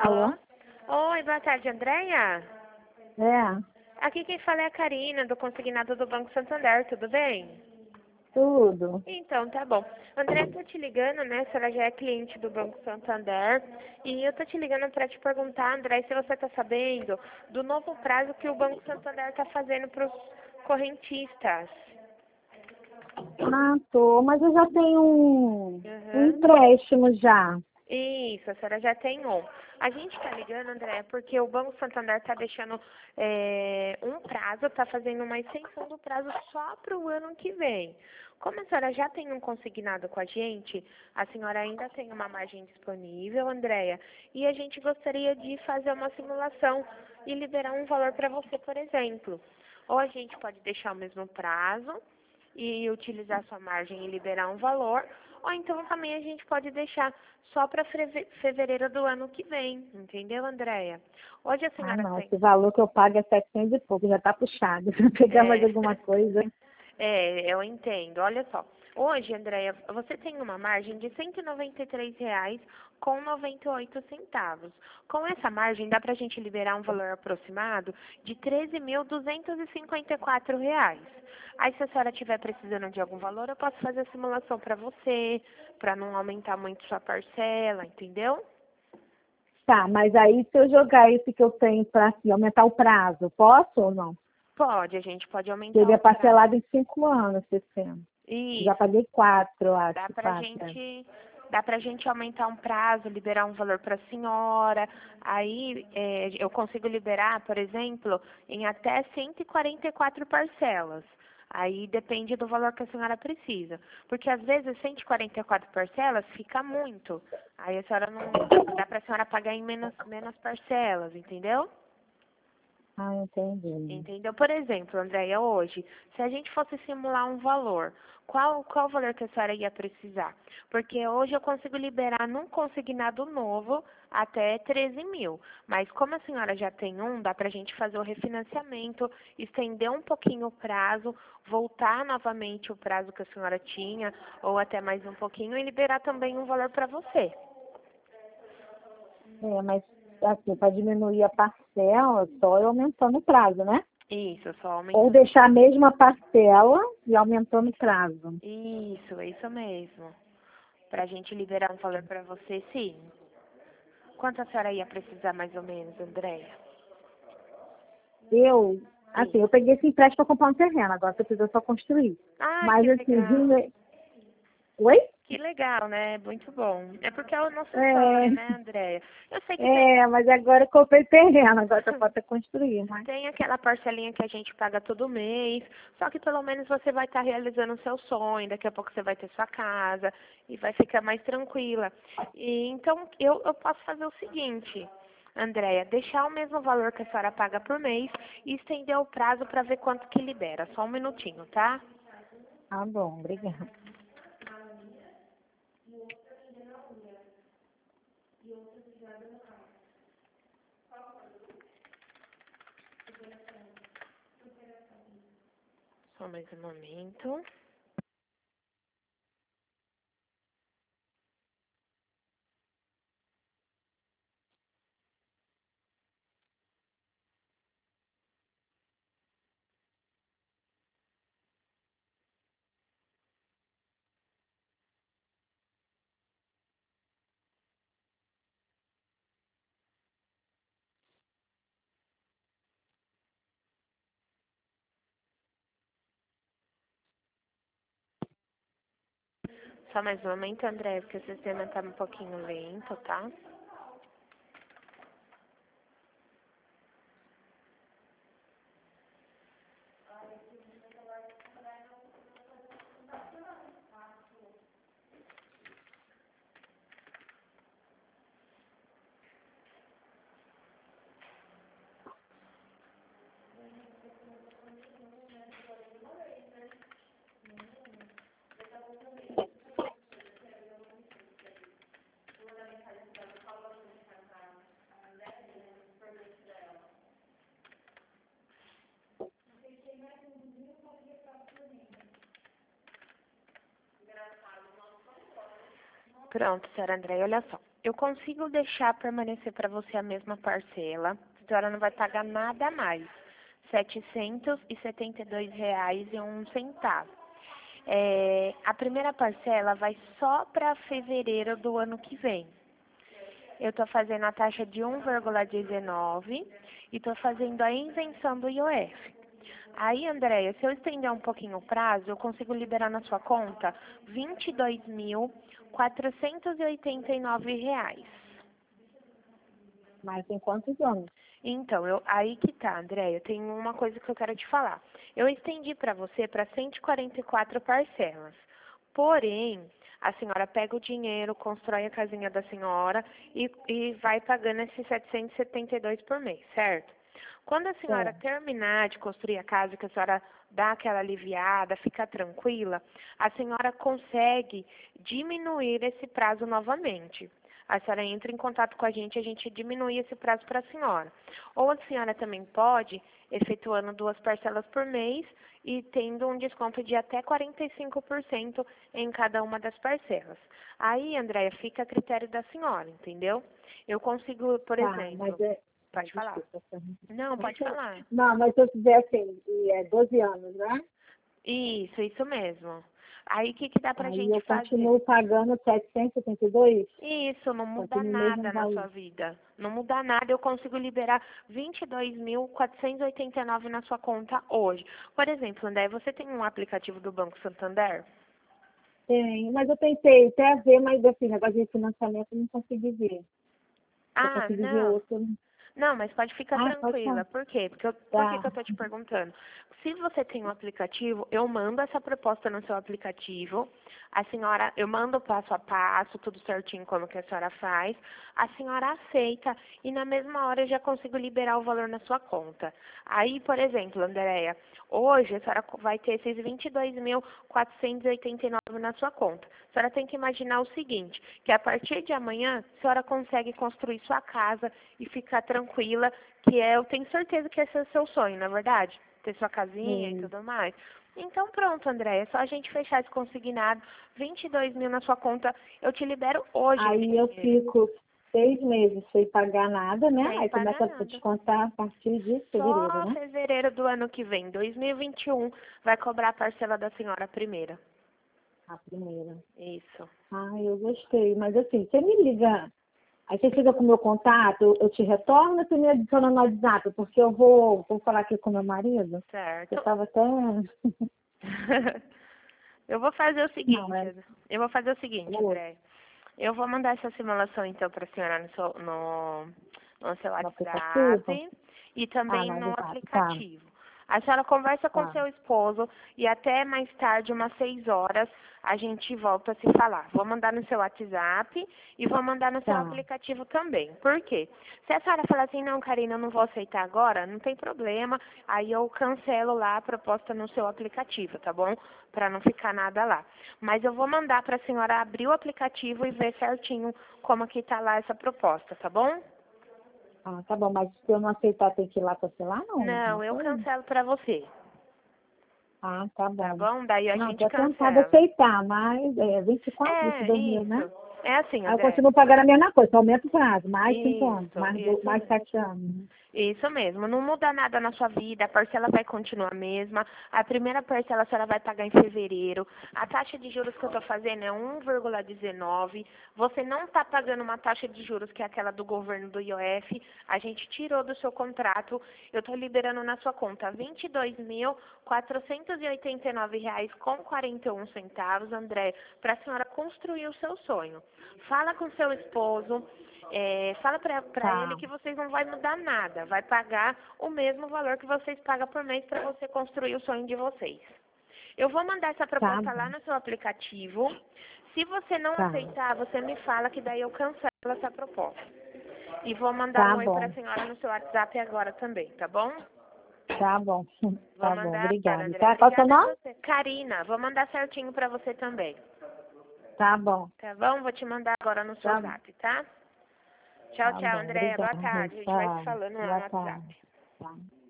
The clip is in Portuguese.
Alô? Oi, boa tarde, Andréia. É, Aqui quem fala é a Karina, do Consignado do Banco Santander, tudo bem? tudo. Então, tá bom. André, tô te ligando, né? A senhora já é cliente do Banco Santander. E eu tô te ligando para te perguntar, André, se você tá sabendo do novo prazo que o Banco Santander tá fazendo para os correntistas. Ah, tô, mas eu já tenho um Uhum. empréstimo já. Isso, a senhora já tem um. A gente está ligando, André, porque o Banco Santander está deixando um prazo, está fazendo uma extensão do prazo só para o ano que vem. Como a senhora já tem um consignado com a gente, a senhora ainda tem uma margem disponível, Andréia, e a gente gostaria de fazer uma simulação e liberar um valor para você, por exemplo. Ou a gente pode deixar o mesmo prazo e utilizar sua margem e liberar um valor, ou então também a gente pode deixar só para fevereiro do ano que vem, entendeu, Andréia? Hoje a Ah, senhora não, tem. esse valor que eu pago é 700 e pouco, já tá puxado. Se eu pegar mais É, alguma coisa. eu entendo. Olha só. Hoje, Andréia, você tem uma margem de R$ 193,98. Com essa margem, dá para a gente liberar um valor aproximado de R$ 13.254. Aí, se a senhora estiver precisando de algum valor, eu posso fazer a simulação para você, para não aumentar muito sua parcela, entendeu? Tá, mas aí se eu jogar esse que eu tenho para assim, aumentar o prazo, posso ou não? Pode, a gente pode aumentar Ele é o prazo. parcelado em 5 anos, esse ano. Já Isso. paguei 4, eu acho, Dá pra 4. É. gente, dá pra gente aumentar um prazo, liberar um valor para a senhora. Aí eu consigo liberar, por exemplo, em até 144 parcelas. Aí depende do valor que a senhora precisa. Porque às vezes 144 parcelas fica muito. Aí a senhora não dá para a senhora pagar em menos parcelas, entendeu? Ah, entendi. Entendeu? Por exemplo, Andréia, hoje, se a gente fosse simular um valor, qual valor que a senhora ia precisar? Porque hoje eu consigo liberar num consignado novo até 13 mil. Mas como a senhora já tem um, dá para a gente fazer o refinanciamento, estender um pouquinho o prazo, voltar novamente o prazo que a senhora tinha, ou até mais um pouquinho, e liberar também um valor para você. É, mas assim, para diminuir a parcela, só eu aumentando o prazo, né? Isso, só Ou aumentando. deixar a mesma parcela e aumentando o prazo. Isso, é isso mesmo. Para a gente liberar um valor para você, sim. Quanto a senhora ia precisar mais ou menos, Andréia? Assim, Sim. eu peguei esse empréstimo para comprar um terreno, agora eu preciso só construir. Ah, Mas que assim, legal. oi? Que legal, né? Muito bom. É porque é o nosso sonho, É, né, Andréia? Eu sei que tem, mas agora eu comprei terreno, agora só falta construir, mas tem aquela parcelinha que a gente paga todo mês, só que pelo menos você vai estar realizando o seu sonho, daqui a pouco você vai ter sua casa e vai ficar mais tranquila. E, então, eu posso fazer o seguinte, Andréia, deixar o mesmo valor que a senhora paga por mês e estender o prazo para ver quanto que libera. Só um minutinho, tá? tá bom, obrigada. Só mais um momento. Só mais um momento, André, porque o sistema tá um pouquinho lento, tá? Pronto, senhora André, olha só. eu consigo deixar permanecer para você a mesma parcela. A senhora não vai pagar nada a mais. R$ 772,01. A primeira parcela vai só para fevereiro do ano que vem. Eu estou fazendo a taxa de 1,19 e estou fazendo a isenção do IOF. Aí, Andréia, se eu estender um pouquinho o prazo, eu consigo liberar na sua conta R$ 22.489. Mas em quantos anos? Então, aí que tá, Andréia, tem uma coisa que eu quero te falar. Eu estendi para você para 144 parcelas. Porém, a senhora pega o dinheiro, constrói a casinha da senhora e vai pagando esses 772 por mês, certo? Quando a senhora terminar de construir a casa, que a senhora dá aquela aliviada, fica tranquila, a senhora consegue diminuir esse prazo novamente. A senhora entra em contato com a gente diminui esse prazo para a senhora. Ou a senhora também pode, efetuando 2 parcelas por mês e tendo um desconto de até 45% em cada uma das parcelas. Aí, Andréia, fica a critério da senhora, entendeu? Eu consigo, por exemplo... Pode falar. Não, pode falar. Não, mas se eu fizer assim, 12 anos, né? Isso mesmo. Aí, o que dá pra gente fazer? Eu continuo pagando 772? Isso, não muda nada na sua vida. Não muda nada, eu consigo liberar R$ 22.489 na sua conta hoje. Por exemplo, André, você tem um aplicativo do Banco Santander? Tem, mas eu tentei até ver, mas assim, negócio de financiamento eu não consegui ver. Eu consegui ver outro. Não, mas pode ficar tranquila. Por quê? Por que eu tô te perguntando? Se você tem um aplicativo, eu mando essa proposta no seu aplicativo. A senhora, eu mando passo a passo, tudo certinho como que a senhora faz. A senhora aceita e na mesma hora eu já consigo liberar o valor na sua conta. Aí, por exemplo, Andréia, hoje a senhora vai ter esses 22.489 na sua conta. A senhora tem que imaginar o seguinte, que a partir de amanhã a senhora consegue construir sua casa e ficar tranquila, eu tenho certeza que esse é o seu sonho, não é verdade? Ter sua casinha e tudo mais. Então pronto, André, é só a gente fechar esse consignado, 22 mil na sua conta, eu te libero hoje. Aí eu fico 6 meses sem pagar nada, né? Sem aí começa a descontar a partir de fevereiro, só né? fevereiro do ano que vem, 2021, vai cobrar a parcela da senhora primeira. A primeira. Isso. Eu gostei, mas assim, você me liga. Aí você fica com o meu contato, eu te retorno, você me adiciona no WhatsApp, porque eu vou falar aqui com meu marido. Certo. Eu estava até... Eu vou fazer o seguinte, André. Eu vou mandar essa simulação, então, para a senhora no seu WhatsApp e também no aplicativo. A senhora conversa com seu esposo e até mais tarde, umas 6 horas, a gente volta a se falar. Vou mandar no seu WhatsApp e vou mandar no seu aplicativo também. Por quê? Se a senhora falar assim, não, Karina, eu não vou aceitar agora, não tem problema. Aí eu cancelo lá a proposta no seu aplicativo, tá bom? Para não ficar nada lá. Mas eu vou mandar para a senhora abrir o aplicativo e ver certinho como que tá lá essa proposta, tá bom? Tá bom, mas se eu não aceitar, tem que ir lá cancelar, não? Não, eu cancelo para você. Tá bom. Tá bom? Daí a gente cancela. Eu tentado aceitar, mas 22 mil, né? É assim, Aí eu continuo pagando a mesma coisa, aumenta o prazo, mais 5 anos, mais 7 anos. Isso mesmo, não muda nada na sua vida, a parcela vai continuar a mesma, a primeira parcela a senhora vai pagar em fevereiro, a taxa de juros que eu estou fazendo é 1,19, você não está pagando uma taxa de juros que é aquela do governo do IOF, a gente tirou do seu contrato, eu estou liberando na sua conta R$ 22.489,41, André, para a senhora construir o seu sonho. Fala com seu esposo, fala para ele que vocês não vai mudar nada, vai pagar o mesmo valor que vocês pagam por mês para você construir o sonho de vocês. Eu vou mandar essa proposta lá no seu aplicativo. Se você não aceitar, você me fala que daí eu cancelo essa proposta. E vou mandar um oi para a senhora no seu WhatsApp agora também, tá bom? Tá bom. Vou mandar obrigada. André. Qual é o seu nome? Karina, vou mandar certinho para você também. Tá bom. Tá bom? Vou te mandar agora no seu WhatsApp, tá? Tchau, André. Boa tarde. A gente vai se falando no WhatsApp.